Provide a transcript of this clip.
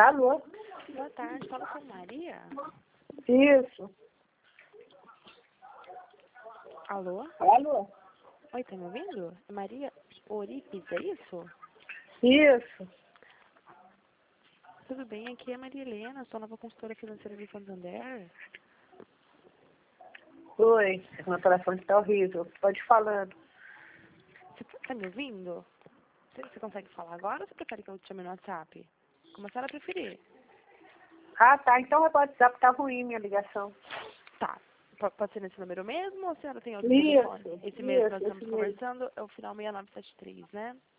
Alô? Boa tarde, fala com Maria. Isso. Alô? Alô? Oi, tá me ouvindo? É Maria Oripes, é isso? Isso. Tudo bem, aqui é a Maria Helena, sou nova consultora financeira do Santander. Oi, meu telefone tá horrível. Pode ir falando. Você tá me ouvindo? Você consegue falar agora ou você prefere que eu te chame no WhatsApp? Como a senhora preferir. Ah, tá. Então o WhatsApp tá ruim, minha ligação. Tá. Pode ser nesse número mesmo ou a senhora tem outro Isso, telefone? Esse mesmo que nós esse estamos mesmo. conversando é o final 6973, né?